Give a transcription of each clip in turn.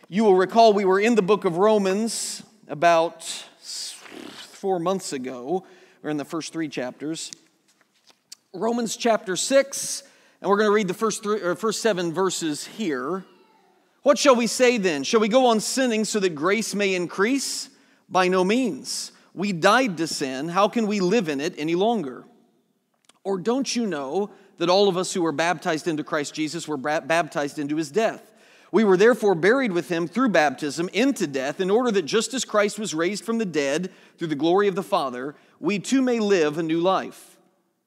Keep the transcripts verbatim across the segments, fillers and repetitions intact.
You will recall we were in the book of Romans about four months ago. We're in the first three chapters. Romans chapter six, and we're going to read the first three, or first seven verses here. What shall we say then? Shall we go on sinning so that grace may increase? By no means. We died to sin. How can we live in it any longer? Or don't you know that all of us who were baptized into Christ Jesus were baptized into his death? We were therefore buried with him through baptism into death, in order that just as Christ was raised from the dead through the glory of the Father, we too may live a new life.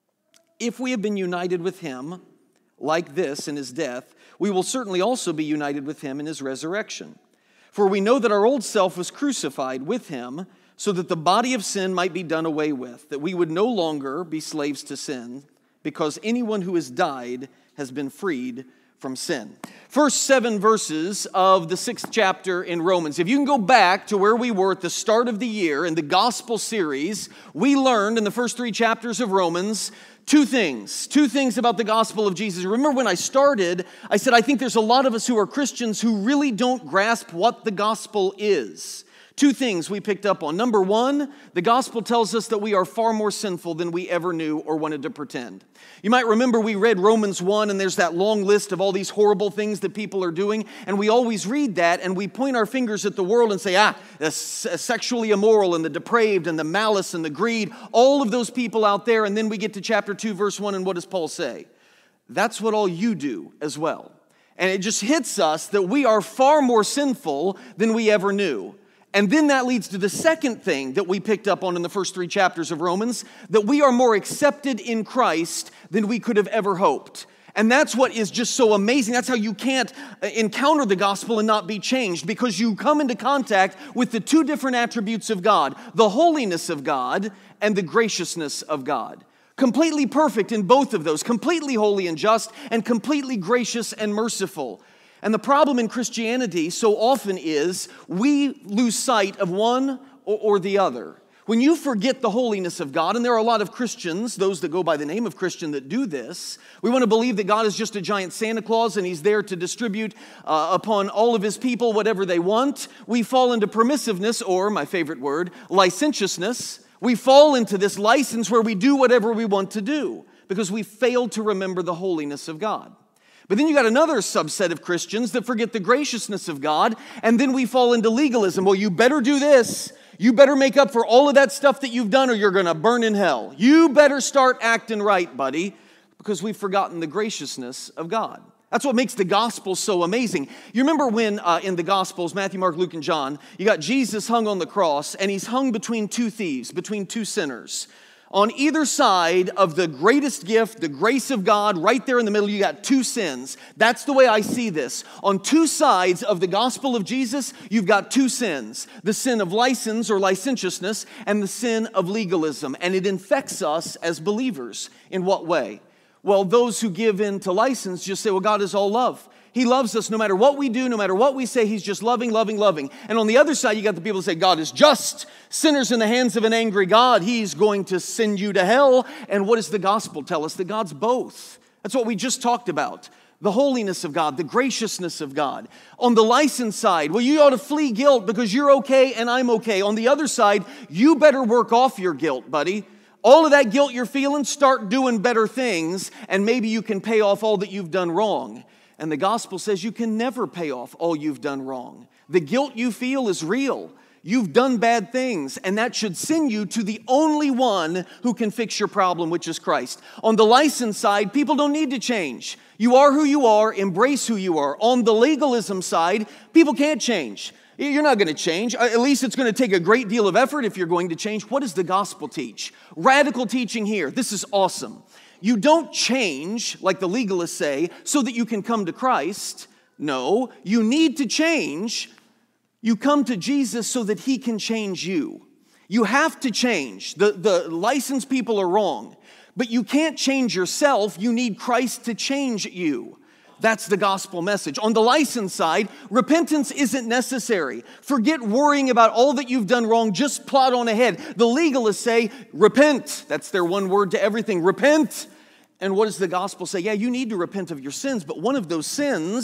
If we have been united with him like this in his death, we will certainly also be united with him in his resurrection. For we know that our old self was crucified with him, so that the body of sin might be done away with, that we would no longer be slaves to sin, because anyone who has died has been freed from sin. First seven verses of the sixth chapter in Romans. If you can go back to where we were at the start of the year in the gospel series, we learned in the first three chapters of Romans two things. Two things about the gospel of Jesus. Remember when I started, I said I think there's a lot of us who are Christians who really don't grasp what the gospel is. Two things we picked up on. Number one, the gospel tells us that we are far more sinful than we ever knew or wanted to pretend. You might remember we read Romans one, and there's that long list of all these horrible things that people are doing, and we always read that, and we point our fingers at the world and say, ah, the sexually immoral and the depraved and the malice and the greed, all of those people out there, and then we get to chapter two, verse one, and what does Paul say? That's what all you do as well. And it just hits us that we are far more sinful than we ever knew. And then that leads to the second thing that we picked up on in the first three chapters of Romans, that we are more accepted in Christ than we could have ever hoped. And that's what is just so amazing. That's how you can't encounter the gospel and not be changed, because you come into contact with the two different attributes of God, the holiness of God and the graciousness of God. Completely perfect in both of those, completely holy and just, and completely gracious and merciful. And the problem in Christianity so often is we lose sight of one or, or the other. When you forget the holiness of God, and there are a lot of Christians, those that go by the name of Christian, that do this, we want to believe that God is just a giant Santa Claus and he's there to distribute uh, upon all of his people whatever they want. We fall into permissiveness, or my favorite word, licentiousness. We fall into this license where we do whatever we want to do because we failed to remember the holiness of God. But then you got another subset of Christians that forget the graciousness of God, and then we fall into legalism. Well, you better do this. You better make up for all of that stuff that you've done, or you're going to burn in hell. You better start acting right, buddy, because we've forgotten the graciousness of God. That's what makes the gospel so amazing. You remember when uh, in the Gospels, Matthew, Mark, Luke, and John, you got Jesus hung on the cross, and he's hung between two thieves, between two sinners. On either side of the greatest gift, the grace of God, right there in the middle, you got two sins. That's the way I see this. On two sides of the gospel of Jesus, you've got two sins. The sin of license or licentiousness and the sin of legalism. And it infects us as believers. In what way? Well, those who give in to license just say, well, God is all love. He loves us no matter what we do, no matter what we say. He's just loving, loving, loving. And on the other side, you got the people that say, God is just. Sinners in the hands of an angry God. He's going to send you to hell. And what does the gospel tell us? That God's both. That's what we just talked about. The holiness of God, the graciousness of God. On the license side, well, you ought to flee guilt because you're okay and I'm okay. On the other side, you better work off your guilt, buddy. All of that guilt you're feeling, start doing better things, and maybe you can pay off all that you've done wrong. And the gospel says you can never pay off all you've done wrong. The guilt you feel is real. You've done bad things, and that should send you to the only one who can fix your problem, which is Christ. On the license side, people don't need to change. You are who you are, embrace who you are. On the legalism side, people can't change. You're not going to change. At least it's going to take a great deal of effort if you're going to change. What does the gospel teach? Radical teaching here. This is awesome. You don't change, like the legalists say, so that you can come to Christ. No, you need to change. You come to Jesus so that he can change you. You have to change. The, the licensed people are wrong. But you can't change yourself. You need Christ to change you. That's the gospel message. On the license side, repentance isn't necessary. Forget worrying about all that you've done wrong. Just plod on ahead. The legalists say, repent. That's their one word to everything. Repent. And what does the gospel say? Yeah, you need to repent of your sins, but one of those sins,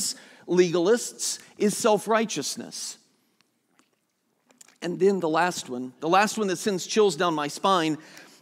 legalists, is self-righteousness. And then the last one, the last one that sends chills down my spine,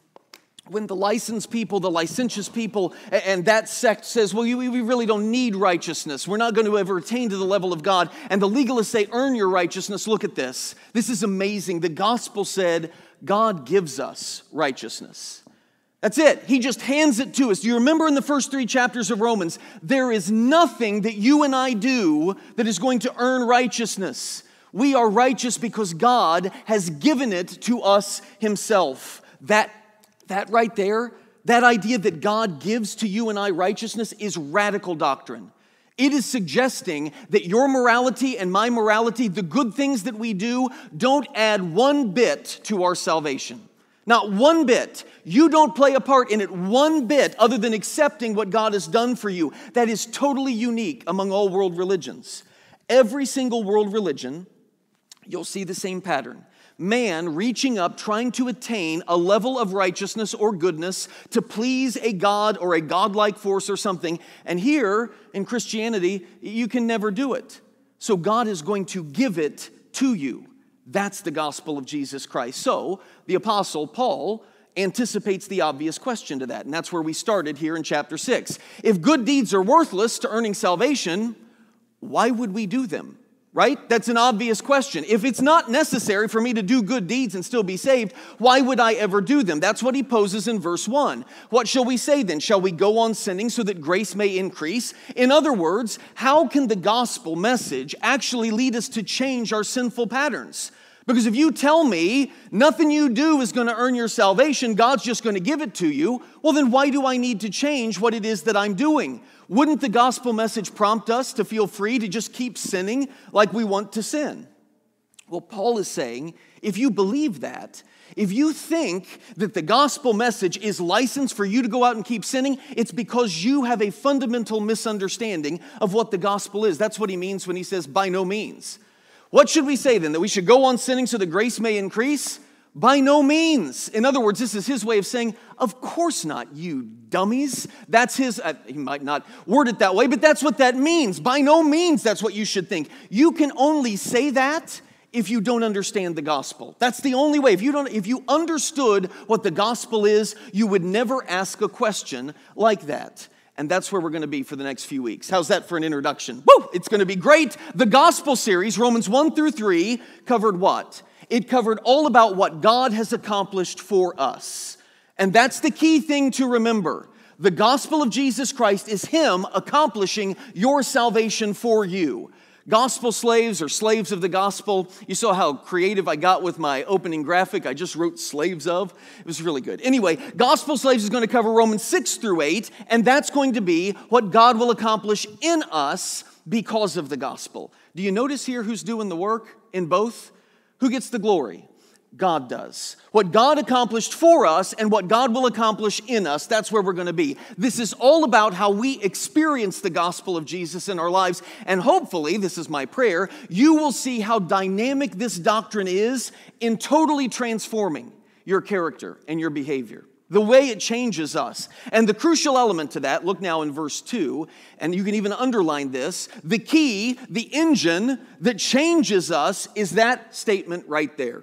when the licensed people, the licentious people, and that sect says, well, we really don't need righteousness. We're not going to ever attain to the level of God. And the legalists say, earn your righteousness. Look at this. This is amazing. The gospel said, God gives us righteousness. That's it. He just hands it to us. Do you remember in the first three chapters of Romans, there is nothing that you and I do that is going to earn righteousness. We are righteous because God has given it to us himself. That, that right there, that idea that God gives to you and I righteousness is radical doctrine. It is suggesting that your morality and my morality, the good things that we do, don't add one bit to our salvation. Not one bit. You don't play a part in it one bit other than accepting what God has done for you. That is totally unique among all world religions. Every single world religion, you'll see the same pattern. Man reaching up, trying to attain a level of righteousness or goodness to please a God or a godlike force or something. And here in Christianity, you can never do it. So God is going to give it to you. That's the gospel of Jesus Christ. So the Apostle Paul anticipates the obvious question to that. And that's where we started here in chapter six. If good deeds are worthless to earning salvation, why would we do them? Right? That's an obvious question. If it's not necessary for me to do good deeds and still be saved, why would I ever do them? That's what he poses in verse one. What shall we say then? Shall we go on sinning so that grace may increase? In other words, how can the gospel message actually lead us to change our sinful patterns? Because if you tell me nothing you do is going to earn your salvation, God's just going to give it to you, well then why do I need to change what it is that I'm doing? Wouldn't the gospel message prompt us to feel free to just keep sinning like we want to sin? Well, Paul is saying, if you believe that, if you think that the gospel message is license for you to go out and keep sinning, it's because you have a fundamental misunderstanding of what the gospel is. That's what he means when he says, by no means. What should we say then? That we should go on sinning so that grace may increase? By no means. In other words, this is his way of saying, of course not, you dummies. That's his, uh, he might not word it that way, but that's what that means. By no means that's what you should think. You can only say that if you don't understand the gospel. That's the only way. If you don't, if you understood what the gospel is, you would never ask a question like that. And that's where we're going to be for the next few weeks. How's that for an introduction? Woo! It's going to be great. The gospel series, Romans one through three, covered what? It covered all about what God has accomplished for us. And that's the key thing to remember. The gospel of Jesus Christ is him accomplishing your salvation for you. Gospel slaves or slaves of the gospel. You saw how creative I got with my opening graphic. I just wrote slaves of. It was really good. Anyway, gospel slaves is going to cover Romans six through eight, and that's going to be what God will accomplish in us because of the gospel. Do you notice here who's doing the work in both? Who gets the glory? God does. What God accomplished for us and what God will accomplish in us, that's where we're going to be. This is all about how we experience the gospel of Jesus in our lives. And hopefully, this is my prayer, you will see how dynamic this doctrine is in totally transforming your character and your behavior. The way it changes us. And the crucial element to that, look now in verse two, and you can even underline this. The key, the engine that changes us is that statement right there.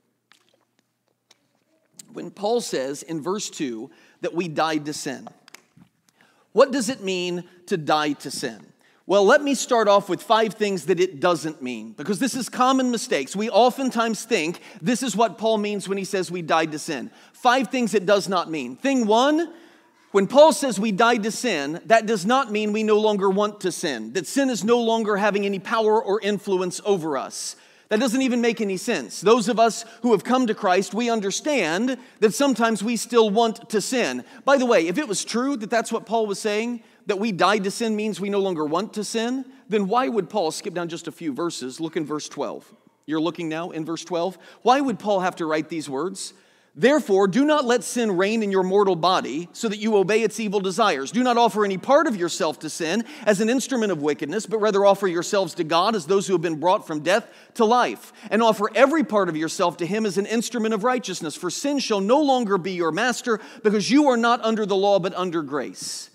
When Paul says in verse two that we died to sin, what does it mean to die to sin? Well, let me start off with five things that it doesn't mean, because this is common mistakes. We oftentimes think this is what Paul means when he says we died to sin. Five things it does not mean. Thing one, when Paul says we died to sin, that does not mean we no longer want to sin, that sin is no longer having any power or influence over us. That doesn't even make any sense. Those of us who have come to Christ, we understand that sometimes we still want to sin. By the way, if it was true that that's what Paul was saying, that we died to sin means we no longer want to sin, then why would Paul, skip down just a few verses, look in verse twelve. You're looking now in verse twelve. Why would Paul have to write these words? Therefore, do not let sin reign in your mortal body so that you obey its evil desires. Do not offer any part of yourself to sin as an instrument of wickedness, but rather offer yourselves to God as those who have been brought from death to life. And offer every part of yourself to him as an instrument of righteousness. For sin shall no longer be your master because you are not under the law but under grace.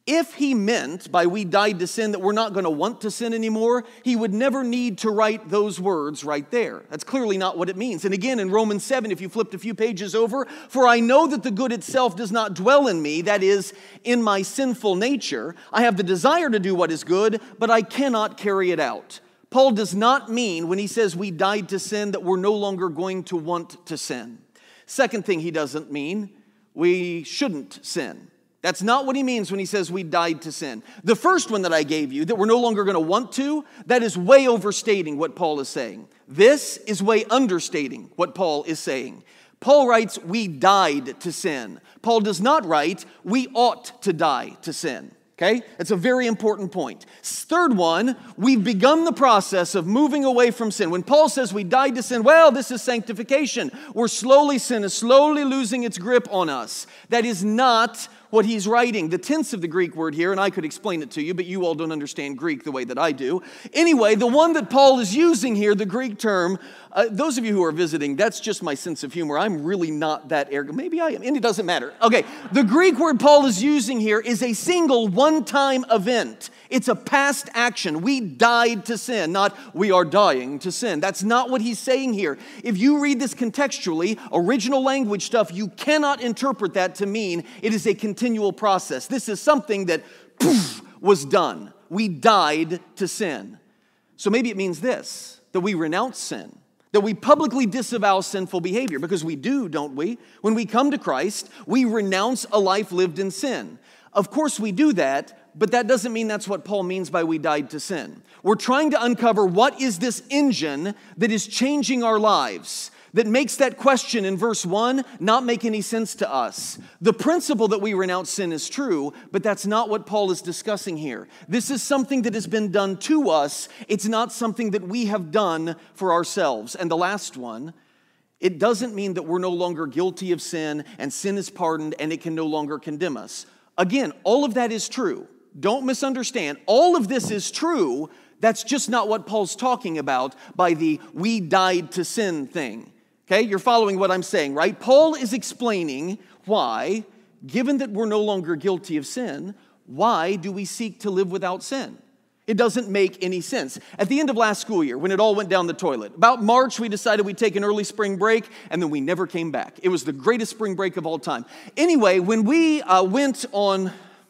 If he meant by we died to sin that we're not going to want to sin anymore, he would never need to write those words right there. That's clearly not what it means. And again, in Romans seven, if you flipped a few pages over, for I know that the good itself does not dwell in me, that is, in my sinful nature. I have the desire to do what is good, but I cannot carry it out. Paul does not mean when he says we died to sin that we're no longer going to want to sin. Second thing he doesn't mean, we shouldn't sin. That's not what he means when he says we died to sin. The first one that I gave you, that we're no longer going to want to, that is way overstating what Paul is saying. This is way understating what Paul is saying. Paul writes, we died to sin. Paul does not write, we ought to die to sin. Okay? That's a very important point. Third one, we've begun the process of moving away from sin. When Paul says we died to sin, well, this is sanctification. We're slowly, sin is slowly losing its grip on us. That is not what he's writing. The tense of the Greek word here, and I could explain it to you, but you all don't understand Greek the way that I do. Anyway, the one that Paul is using here, the Greek term, uh, those of you who are visiting, that's just my sense of humor. I'm really not that arrogant. Maybe I am, and it doesn't matter. Okay, the Greek word Paul is using here is a single one-time event. It's a past action. We died to sin, not we are dying to sin. That's not what he's saying here. If you read this contextually, original language stuff, you cannot interpret that to mean it is a continual process. This is something that poof, was done. We died to sin. So maybe it means this, that we renounce sin, that we publicly disavow sinful behavior, because we do, don't we? When we come to Christ, we renounce a life lived in sin. Of course we do that, but that doesn't mean that's what Paul means by we died to sin. We're trying to uncover what is this engine that is changing our lives, that makes that question in verse one not make any sense to us. The principle that we renounce sin is true, but that's not what Paul is discussing here. This is something that has been done to us. It's not something that we have done for ourselves. And the last one, it doesn't mean that we're no longer guilty of sin and sin is pardoned and it can no longer condemn us. Again, all of that is true. Don't misunderstand. All of this is true. That's just not what Paul's talking about by the we died to sin thing. Okay, you're following what I'm saying, right? Paul is explaining why, given that we're no longer guilty of sin, why do we seek to live without sin? It doesn't make any sense. At the end of last school year, when it all went down the toilet, about March, we decided we'd take an early spring break, and then we never came back. It was the greatest spring break of all time. Anyway, when we uh, went on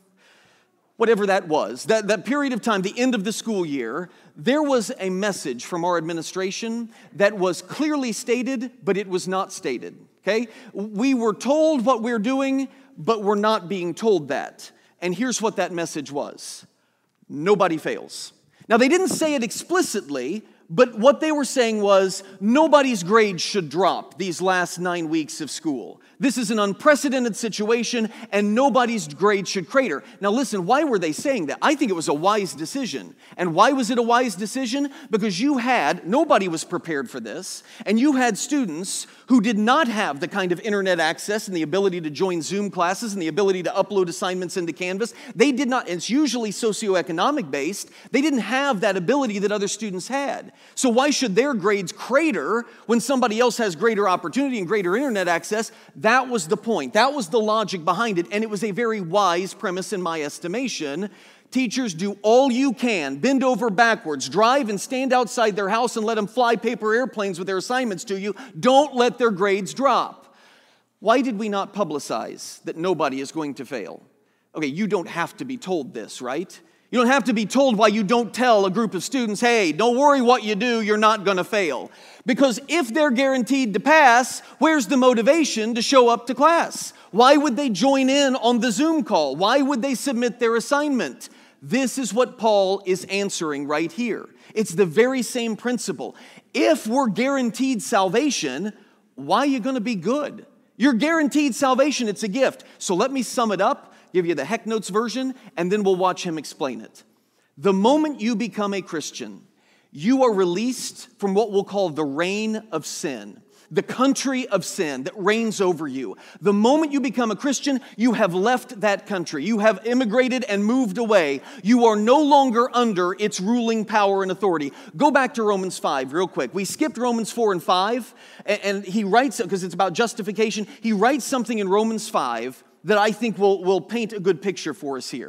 whatever that was, that, that period of time, the end of the school year, there was a message from our administration that was clearly stated, but it was not stated, okay? We were told what we're doing, but we're not being told that. And here's what that message was. Nobody fails. Now, they didn't say it explicitly, but what they were saying was nobody's grades should drop these last nine weeks of school. This is an unprecedented situation, and nobody's grades should crater. Now listen, why were they saying that? I think it was a wise decision. And why was it a wise decision? Because you had, nobody was prepared for this, and you had students who did not have the kind of internet access and the ability to join Zoom classes and the ability to upload assignments into Canvas. They did not, it's usually socioeconomic based, they didn't have that ability that other students had. So why should their grades crater when somebody else has greater opportunity and greater internet access? That was the point. That was the logic behind it, and it was a very wise premise in my estimation. Teachers, do all you can, bend over backwards, drive and stand outside their house and let them fly paper airplanes with their assignments to you. Don't let their grades drop. Why did we not publicize that nobody is going to fail? Okay, you don't have to be told this, right? You don't have to be told why you don't tell a group of students, hey, don't worry what you do, you're not going to fail. Because if they're guaranteed to pass, where's the motivation to show up to class? Why would they join in on the Zoom call? Why would they submit their assignment? This is what Paul is answering right here. It's the very same principle. If we're guaranteed salvation, why are you going to be good? You're guaranteed salvation. It's a gift. So let me sum it up, give you the Heck Notes version, and then we'll watch him explain it. The moment you become a Christian, you are released from what we'll call the reign of sin, the country of sin that reigns over you. The moment you become a Christian, you have left that country. You have immigrated and moved away. You are no longer under its ruling power and authority. Go back to Romans five real quick. We skipped Romans four and five, and he writes, because it's about justification, he writes something in Romans five that I think will, will paint a good picture for us here.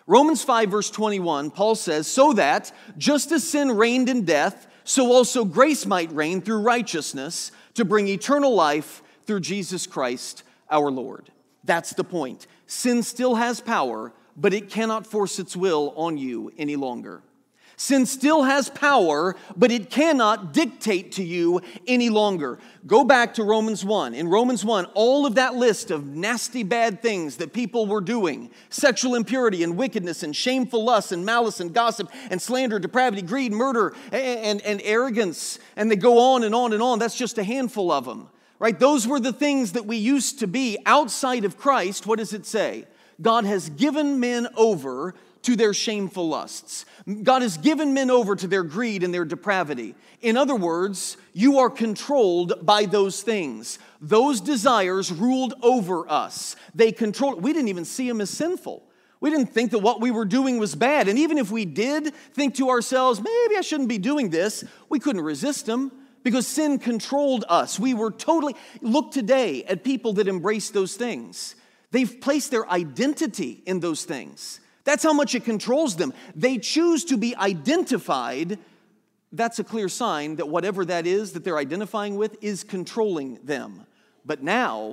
Romans five, verse twenty-one, Paul says, so that just as sin reigned in death, so also grace might reign through righteousness to bring eternal life through Jesus Christ our Lord. That's the point. Sin still has power, but it cannot force its will on you any longer. Sin still has power, but it cannot dictate to you any longer. Go back to Romans one. In Romans one, all of that list of nasty bad things that people were doing, sexual impurity and wickedness and shameful lust and malice and gossip and slander, depravity, greed, murder, and, and, and arrogance, and they go on and on and on. That's just a handful of them, right? Those were the things that we used to be outside of Christ. What does it say? God has given men over to their shameful lusts. God has given men over to their greed and their depravity. In other words, you are controlled by those things. Those desires ruled over us. They controlled. We didn't even see them as sinful. We didn't think that what we were doing was bad. And even if we did think to ourselves, maybe I shouldn't be doing this, we couldn't resist them because sin controlled us. We were totally... Look today at people that embrace those things. They've placed their identity in those things. That's how much it controls them. They choose to be identified. That's a clear sign that whatever that is that they're identifying with is controlling them. But now,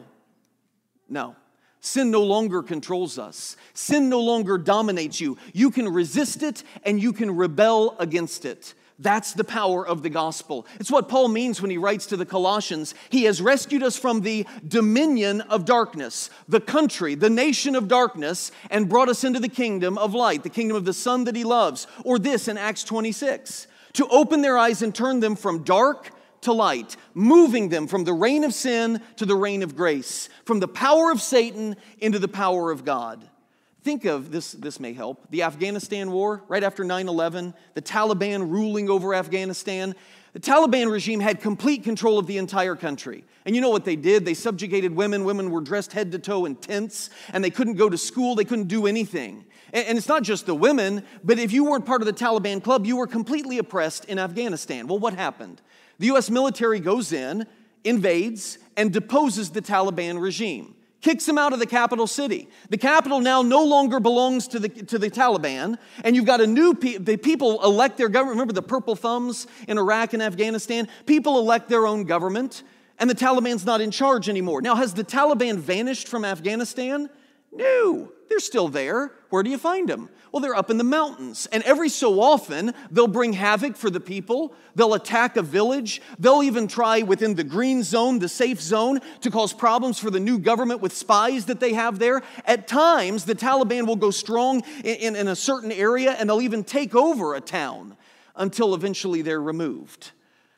no. Sin no longer controls us. Sin no longer dominates you. You can resist it and you can rebel against it. That's the power of the gospel. It's what Paul means when he writes to the Colossians. He has rescued us from the dominion of darkness, the country, the nation of darkness, and brought us into the kingdom of light, the kingdom of the Son that he loves. Or this in Acts twenty-six, to open their eyes and turn them from dark to light, moving them from the reign of sin to the reign of grace, from the power of Satan into the power of God. Think of, this, this may help, the Afghanistan war, right after nine eleven, the Taliban ruling over Afghanistan. The Taliban regime had complete control of the entire country. And you know what they did? They subjugated women. Women were dressed head to toe in tents, and they couldn't go to school. They couldn't do anything. And, and it's not just the women, but if you weren't part of the Taliban club, you were completely oppressed in Afghanistan. Well, what happened? The U S military goes in, invades, and deposes the Taliban regime. Kicks them out of the capital city. The capital now no longer belongs to the, to the Taliban, and you've got a new, pe- the people elect their government. Remember the purple thumbs in Iraq and Afghanistan? People elect their own government, and the Taliban's not in charge anymore. Now, has the Taliban vanished from Afghanistan? No, they're still there. Where do you find them? Well, they're up in the mountains, and every so often, they'll bring havoc for the people. They'll attack a village. They'll even try within the green zone, the safe zone, to cause problems for the new government with spies that they have there. At times, the Taliban will go strong in, in, in a certain area, and they'll even take over a town until eventually they're removed.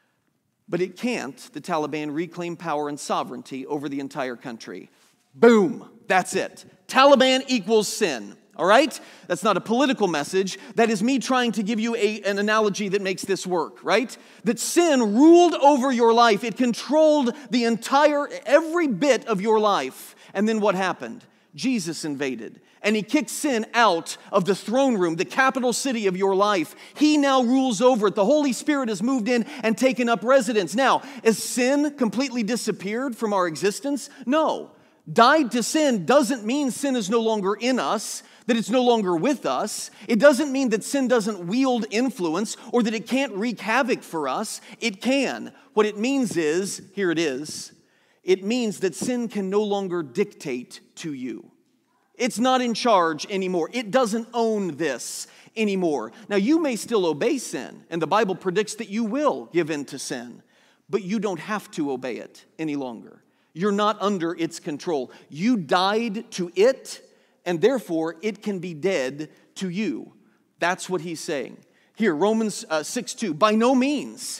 But it can't, the Taliban, reclaim power and sovereignty over the entire country. Boom, that's it. Taliban equals sin. All right? That's not a political message. That is me trying to give you a, an analogy that makes this work, right? That sin ruled over your life. It controlled the entire, every bit of your life. And then what happened? Jesus invaded. And he kicked sin out of the throne room, the capital city of your life. He now rules over it. The Holy Spirit has moved in and taken up residence. Now, has sin completely disappeared from our existence? No. Died to sin doesn't mean sin is no longer in us, that it's no longer with us. It doesn't mean that sin doesn't wield influence or that it can't wreak havoc for us. It can. What it means is, here it is, it means that sin can no longer dictate to you. It's not in charge anymore. It doesn't own this anymore. Now, you may still obey sin, and the Bible predicts that you will give in to sin, but you don't have to obey it any longer. You're not under its control. You died to it, and therefore it can be dead to you. That's what he's saying. Here, Romans uh, six two, by no means.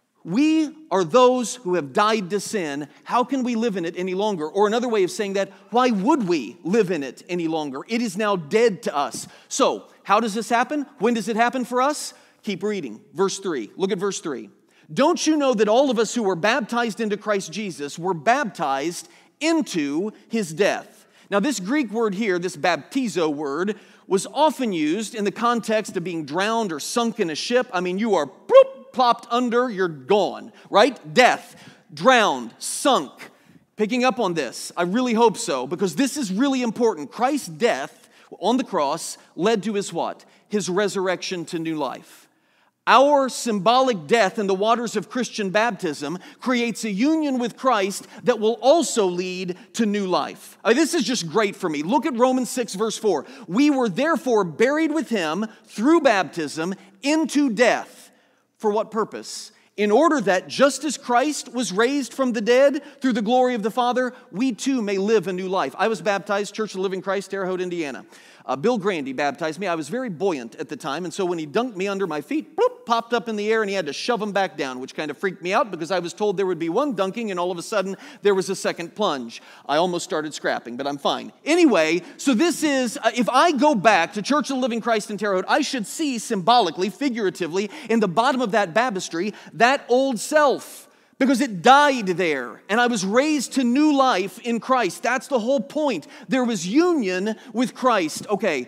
We are those who have died to sin. How can we live in it any longer? Or another way of saying that, why would we live in it any longer? It is now dead to us. So, how does this happen? When does it happen for us? Keep reading. Verse three. Look at verse three. Don't you know that all of us who were baptized into Christ Jesus were baptized into his death? Now, this Greek word here, this baptizo word, was often used in the context of being drowned or sunk in a ship. I mean, you are bloop, plopped under, you're gone, right? Death, drowned, sunk. Picking up on this, I really hope so, because this is really important. Christ's death on the cross led to his what? His resurrection to new life. Our symbolic death in the waters of Christian baptism creates a union with Christ that will also lead to new life. Uh, this is just great for me. Look at Romans six, verse four. We were therefore buried with him through baptism into death. For what purpose? In order that just as Christ was raised from the dead through the glory of the Father, we too may live a new life. I was baptized, Church of the Living Christ, Terre Haute, Indiana. Uh, Bill Grandy baptized me. I was very buoyant at the time, and so when he dunked me under my feet, bloop, popped up in the air, and he had to shove them back down, which kind of freaked me out because I was told there would be one dunking, and all of a sudden there was a second plunge. I almost started scrapping, but I'm fine. Anyway, so this is, uh, if I go back to Church of the Living Christ in Terre Haute, I should see symbolically, figuratively, in the bottom of that baptistry, that old self. Because it died there, and I was raised to new life in Christ. That's the whole point. There was union with Christ. Okay.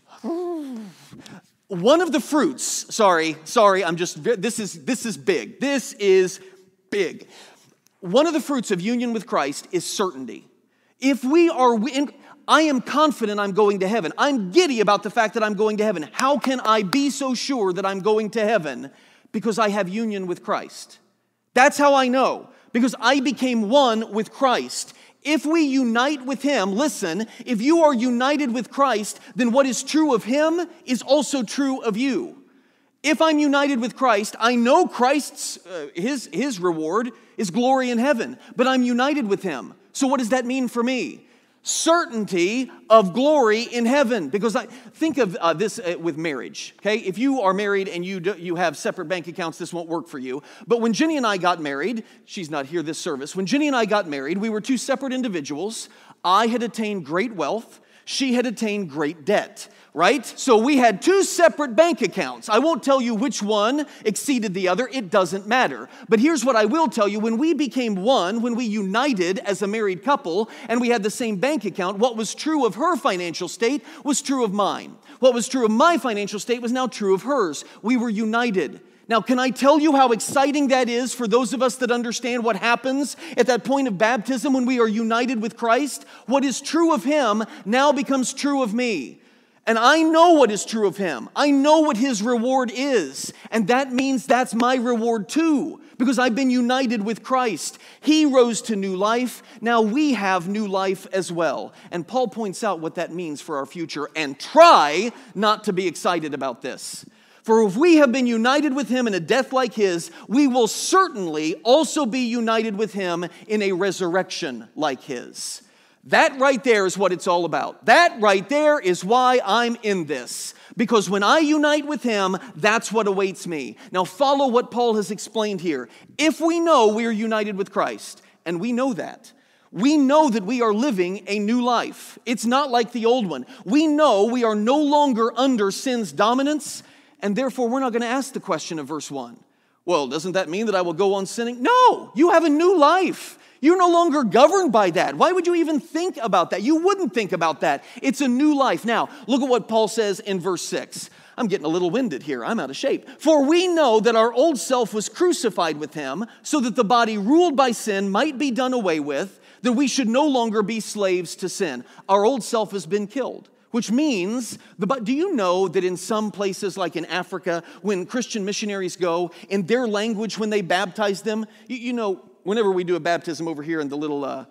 One of the fruits, sorry, sorry, I'm just, this is, this is big. This is big. One of the fruits of union with Christ is certainty. If we are, in, I am confident I'm going to heaven. I'm giddy about the fact that I'm going to heaven. How can I be so sure that I'm going to heaven? Because I have union with Christ. That's how I know, because I became one with Christ. If we unite with him, listen, if you are united with Christ, then what is true of him is also true of you. If I'm united with Christ, I know Christ's, uh, his, his reward is glory in heaven, but I'm united with him. So what does that mean for me? Certainty of glory in heaven. Because I think of uh, this uh, with marriage, okay? If you are married and you do, you have separate bank accounts, this won't work for you. But when Jenny and I got married, she's not here this service. When Jenny and I got married, we were two separate individuals. I had attained great wealth. She had attained great debt. Right? So we had two separate bank accounts. I won't tell you which one exceeded the other. It doesn't matter. But here's what I will tell you. When we became one, when we united as a married couple, and we had the same bank account, what was true of her financial state was true of mine. What was true of my financial state was now true of hers. We were united. Now, can I tell you how exciting that is for those of us that understand what happens at that point of baptism when we are united with Christ? What is true of him now becomes true of me. And I know what is true of him. I know what his reward is. And that means that's my reward too, because I've been united with Christ. He rose to new life. Now we have new life as well. And Paul points out what that means for our future. And try not to be excited about this. For if we have been united with him in a death like his, we will certainly also be united with him in a resurrection like his. That right there is what it's all about. That right there is why I'm in this. Because when I unite with him, that's what awaits me. Now follow what Paul has explained here. If we know we are united with Christ, and we know that, we know that we are living a new life. It's not like the old one. We know we are no longer under sin's dominance, and therefore we're not going to ask the question of verse one. Well, doesn't that mean that I will go on sinning? No, you have a new life. You're no longer governed by that. Why would you even think about that? You wouldn't think about that. It's a new life. Now, look at what Paul says in verse six. I'm getting a little winded here. I'm out of shape. For we know that our old self was crucified with him, so that the body ruled by sin might be done away with, that we should no longer be slaves to sin. Our old self has been killed. Which means, the, do you know that in some places like in Africa, when Christian missionaries go, in their language when they baptize them, you, you know, whenever we do a baptism over here in the little uh,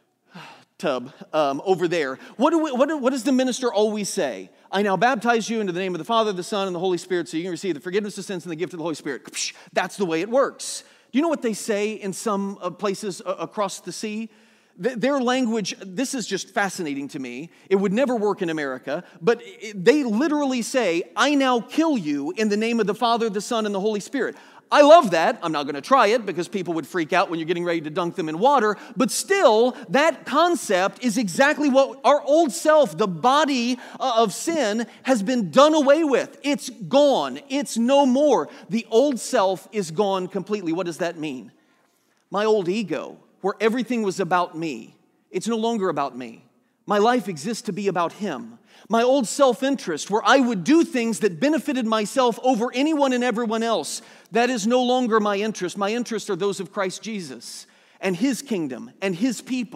tub um, over there, what, do we, what, do, what does the minister always say? I now baptize you into the name of the Father, the Son, and the Holy Spirit, so you can receive the forgiveness of sins and the gift of the Holy Spirit. That's the way it works. Do you know what they say in some uh, places uh, across the sea? Their language, this is just fascinating to me. It would never work in America, but they literally say, I now kill you in the name of the Father, the Son, and the Holy Spirit. I love that. I'm not going to try it because people would freak out when you're getting ready to dunk them in water. But still, that concept is exactly what our old self, the body of sin, has been done away with. It's gone. It's no more. The old self is gone completely. What does that mean? My old ego, where everything was about me, it's no longer about me. My life exists to be about him. My old self-interest, where I would do things that benefited myself over anyone and everyone else, that is no longer my interest. My interests are those of Christ Jesus and his kingdom and his people.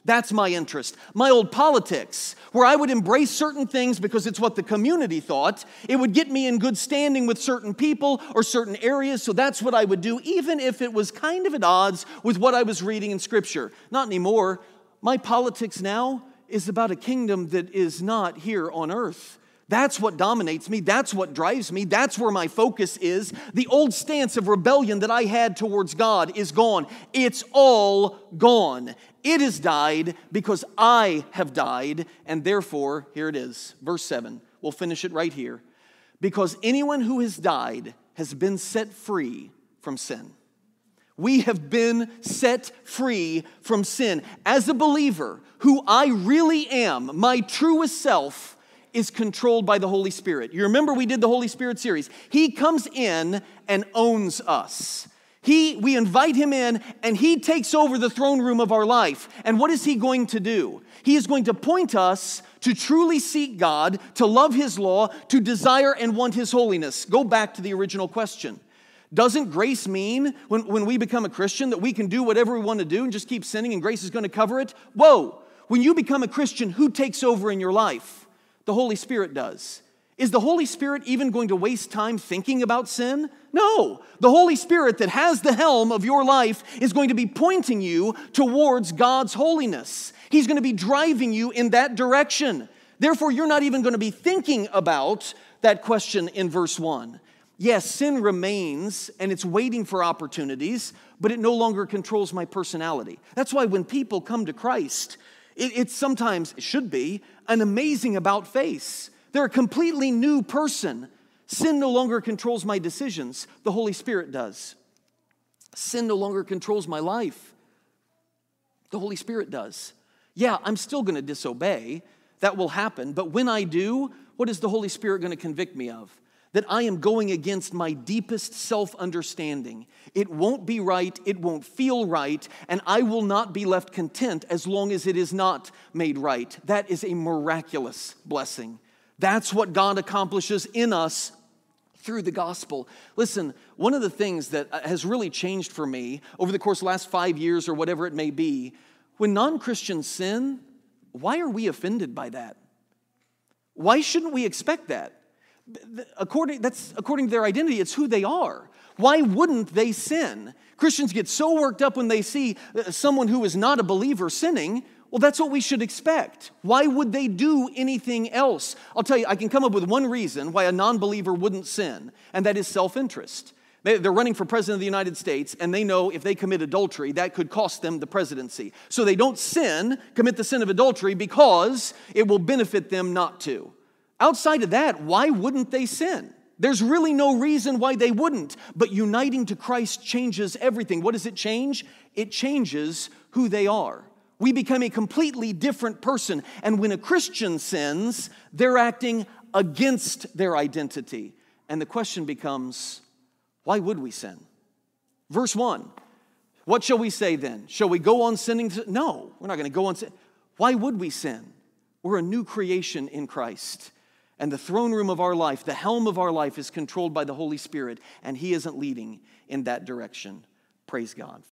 That's my interest. My old politics, where I would embrace certain things because it's what the community thought. It would get me in good standing with certain people or certain areas, so that's what I would do, even if it was kind of at odds with what I was reading in Scripture. Not anymore. My politics now is about a kingdom that is not here on earth. That's what dominates me. That's what drives me. That's where my focus is. The old stance of rebellion that I had towards God is gone. It's all gone. It has died because I have died, and therefore, here it is, verse seven. We'll finish it right here. Because anyone who has died has been set free from sin. We have been set free from sin. As a believer, who I really am, my truest self, is controlled by the Holy Spirit. You remember we did the Holy Spirit series. He comes in and owns us. He, we invite him in, and he takes over the throne room of our life. And what is he going to do? He is going to point us to truly seek God, to love his law, to desire and want his holiness. Go back to the original question. Doesn't grace mean when, when we become a Christian that we can do whatever we want to do and just keep sinning and grace is going to cover it? Whoa! When you become a Christian, who takes over in your life? The Holy Spirit does. Is the Holy Spirit even going to waste time thinking about sin? No. The Holy Spirit that has the helm of your life is going to be pointing you towards God's holiness. He's going to be driving you in that direction. Therefore, you're not even going to be thinking about that question in verse one. Yes, sin remains and it's waiting for opportunities, but it no longer controls my personality. That's why when people come to Christ, it, it sometimes, it should be, an amazing about face. They're a completely new person. Sin no longer controls my decisions. The Holy Spirit does. Sin no longer controls my life. The Holy Spirit does. Yeah, I'm still going to disobey. That will happen. But when I do, what is the Holy Spirit going to convict me of? That I am going against my deepest self-understanding. It won't be right, it won't feel right, and I will not be left content as long as it is not made right. That is a miraculous blessing. That's what God accomplishes in us through the gospel. Listen, one of the things that has really changed for me over the course of the last five years or whatever it may be, when non-Christians sin, why are we offended by that? Why shouldn't we expect that? According, that's according to their identity, it's who they are. Why wouldn't they sin? Christians get so worked up when they see someone who is not a believer sinning. Well, that's what we should expect. Why would they do anything else? I'll tell you, I can come up with one reason why a non-believer wouldn't sin, and that is self-interest. They're running for president of the United States, and they know if they commit adultery, that could cost them the presidency. So they don't sin, commit the sin of adultery, because it will benefit them not to. Outside of that, why wouldn't they sin? There's really no reason why they wouldn't. But uniting to Christ changes everything. What does it change? It changes who they are. We become a completely different person. And when a Christian sins, they're acting against their identity. And the question becomes, why would we sin? Verse one, what shall we say then? Shall we go on sinning? No, we're not going to go on sinning. Why would we sin? We're a new creation in Christ. And the throne room of our life, the helm of our life is controlled by the Holy Spirit, and he isn't leading in that direction. Praise God.